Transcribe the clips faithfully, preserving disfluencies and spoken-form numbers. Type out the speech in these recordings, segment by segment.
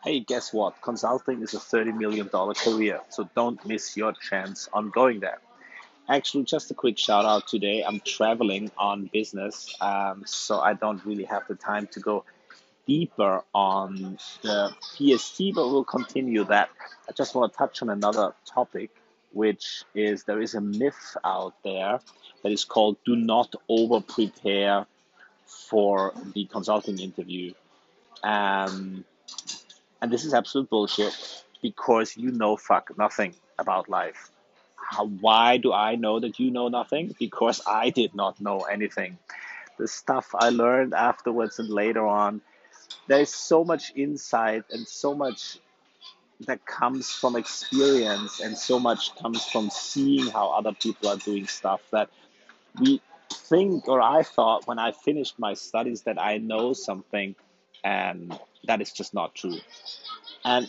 Hey, guess what? Consulting is a thirty million dollars career, so don't miss your chance on going there. Actually, just a quick shout out today. I'm traveling on business, um, so I don't really have the time to go deeper on the P S T, but we'll continue that. I just want to touch on another topic, which is there is a myth out there that is called do not over prepare for the consulting interview. Um, and this is absolute bullshit because you know fuck nothing about life. How, why do I know that you know nothing? Because I did not know anything. The stuff I learned afterwards and later on, there is so much insight and so much that comes from experience and so much comes from seeing how other people are doing stuff that we think, or I thought when I finished my studies, that I know something, and that is just not true. And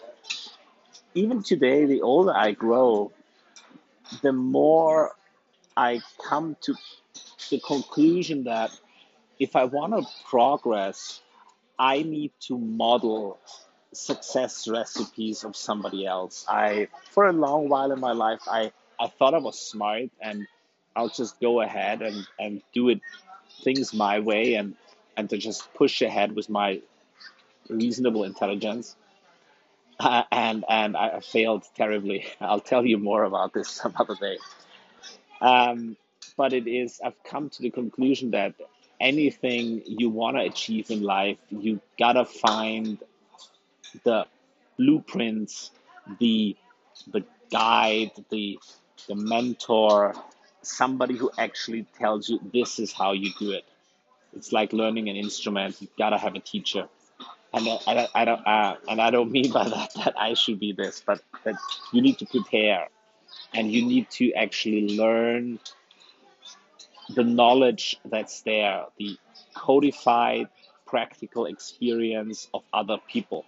even today, the older I grow, the more I come to the conclusion that if I want to progress, I need to model success recipes of somebody else. I, for a long while in my life, I, I thought I was smart and I'll just go ahead and, and do it things my way and, and to just push ahead with my reasonable intelligence. Uh, and and I failed terribly. I'll tell you more about this some other day. Um, but it is, I've come to the conclusion that anything you want to achieve in life, you gotta find the blueprints, the the guide, the the mentor, somebody who actually tells you this is how you do it. It's like learning an instrument. You gotta have a teacher. And I, I, I don't uh, and I don't mean by that that I should be this, but that you need to prepare and you need to actually learn the knowledge that's there, the codified practical experience of other people.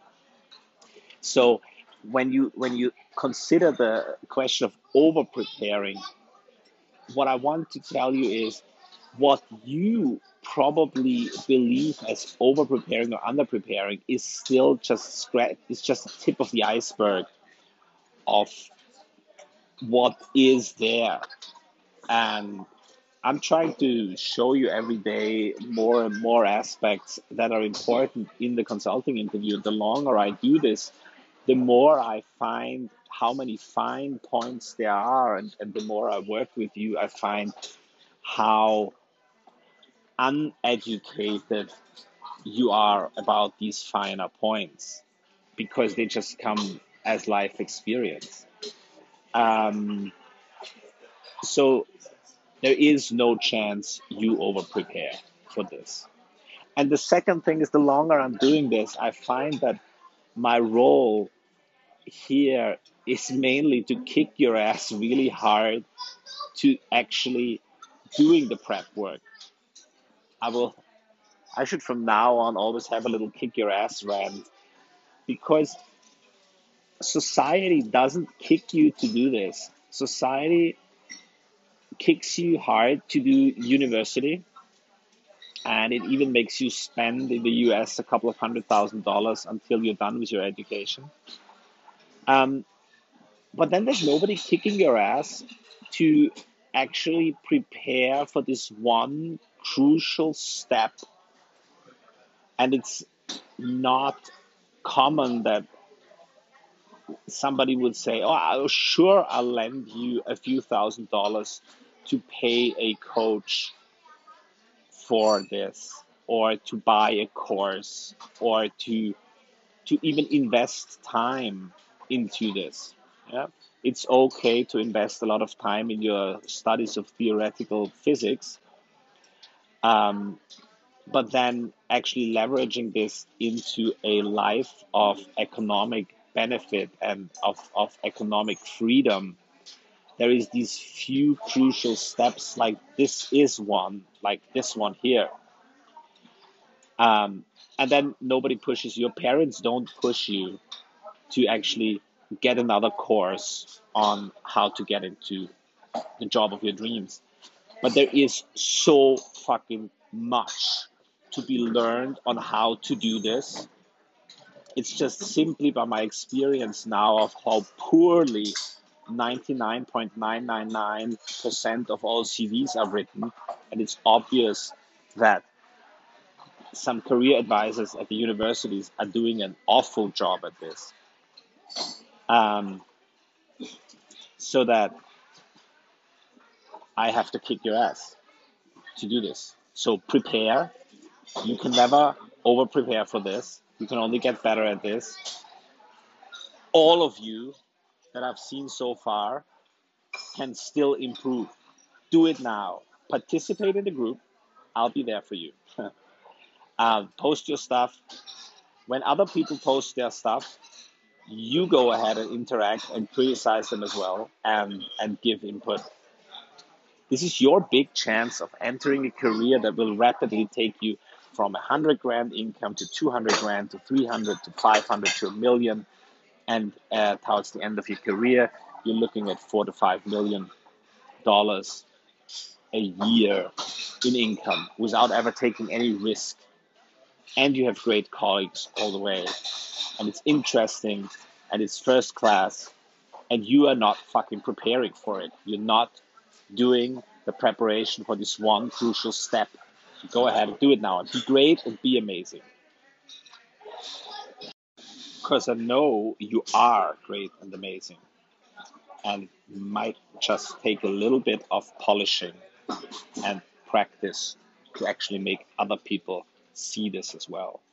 So when you when you consider the question of over preparing, what I want to tell you is what you probably believe as over preparing or under preparing is still just scratch is just the tip of the iceberg of what is there. And I'm trying to show you every day more and more aspects that are important in the consulting interview. The longer I do this, the more I find how many fine points there are, and, and the more I work with you, I find how uneducated you are about these finer points because they just come as life experience. Um, so there is no chance you over prepare for this. And the second thing is the longer I'm doing this, I find that my role here is mainly to kick your ass really hard to actually doing the prep work. I will I should from now on always have a little kick your ass rant because society doesn't kick you to do this. Society kicks you hard to do university, and it even makes you spend in the U S a couple of hundred thousand dollars until you're done with your education. Um, but then there's nobody kicking your ass to actually prepare for this one crucial step. And it's not common that somebody would say, oh, I'll, sure, I'll lend you a few thousand dollars to pay a coach for this, or to buy a course, or to to even invest time into this. Yeah, it's okay to invest a lot of time in your studies of theoretical physics, um, but then actually leveraging this into a life of economic benefit and of, of economic freedom. There is these few crucial steps, like this is one, like this one here. Um, and then nobody pushes you. Your parents don't push you to actually get another course on how to get into the job of your dreams. But there is so fucking much to be learned on how to do this. It's just simply by my experience now of how poorly ninety-nine point nine nine nine percent of all C Vs are written. And it's obvious that some career advisors at the universities are doing an awful job at this. Um, so that I have to kick your ass to do this. So prepare. You can never over prepare for this. You can only get better at this. All of you that I've seen so far can still improve. Do it now. Participate in the group. I'll be there for you. uh, post your stuff. When other people post their stuff, you go ahead and interact and criticize them as well, and, and give input. This is your big chance of entering a career that will rapidly take you from a hundred grand income to two hundred grand to three hundred to five hundred to a million. And uh, towards the end of your career, you're looking at four to five million dollars a year in income without ever taking any risk. And you have great colleagues all the way. And it's interesting and it's first class. And you are not fucking preparing for it. You're not doing the preparation for this one crucial step. So go ahead and do it now and be great and be amazing. Because I know you are great and amazing and might just take a little bit of polishing and practice to actually make other people see this as well.